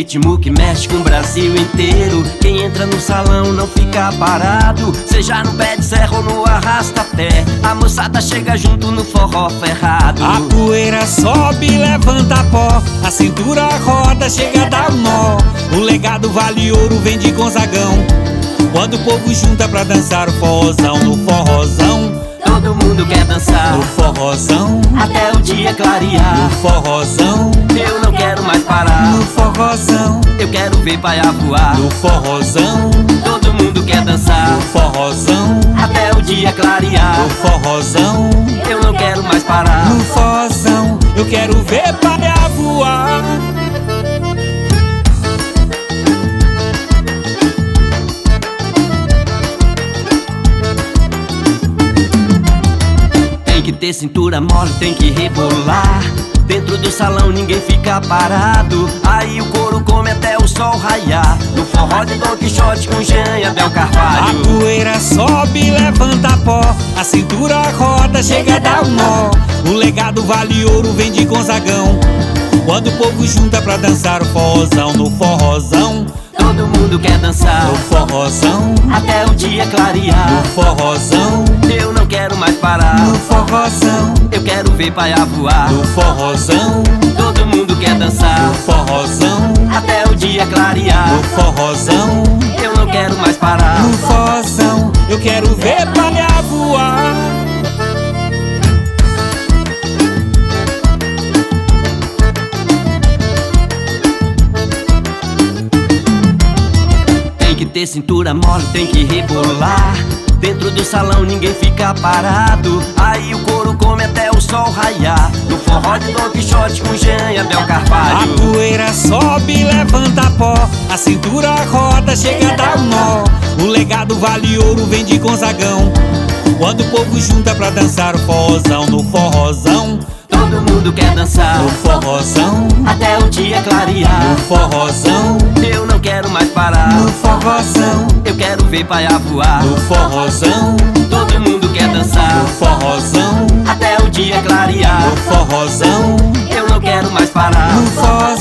ritmo que mexe com o Brasil inteiro. Quem entra no salão não fica parado, seja no pé de serra ou no arrasta-pé. A moçada chega junto no forró ferrado. A poeira sobe, levanta pó, a cintura roda, chega a dar um nó. O legado vale ouro, vem de Gonzagão. Quando o povo junta pra dançar o forrozão, no forrozão todo mundo quer dançar, no forrozão até o dia clarear. no forrozão, Eu não quero mais parar, no forrozão, eu quero ver paia voar. no forrozão, Todo mundo quer dançar, no forrozão, até o dia clarear. no forrozão, Eu não quero mais parar, no forrozão, eu quero ver paia voar. tem que ter cintura mole, tem que rebolar. Dentro do salão ninguém fica parado, aí o couro come até o sol raiar. No forró de Don Quixote com Jean e Abel A Carvalho. poeira sobe, levanta pó, a cintura roda, chega a dar um nó. O legado vale ouro, vem de Gonzagão. Quando o povo junta pra dançar o forrozão, no forrozão, Todo mundo quer dançar, no forrozão, até o dia no clarear. forrozão, Eu não quero mais parar, no forrozão, eu quero ver paia voar. no forrozão, Todo mundo quer dançar, no forrozão, até o dia clarear. no forrozão, Eu não quero mais parar, no forrozão, eu quero ver paia voar. tem que ter cintura mole, tem que rebolar. Dentro do salão ninguém fica parado, aí o couro come até o sol raiar. No forró de Don Quixote com Jean e Abel A Carvalho. poeira sobe, levanta pó, a cintura roda, chega a dar um nó. O legado vale ouro, vem de Gonzagão. Quando o povo junta pra dançar o forrozão, no forrozão, Todo mundo quer dançar, no forrozão, até o dia clarear. no forrozão, Eu não quero mais parar, no forrozão, eu quero ver paia voar. no forrozão, Todo mundo quer dançar, no forrozão, até o dia clarear. no forrozão, Eu não quero mais parar, no forrozão.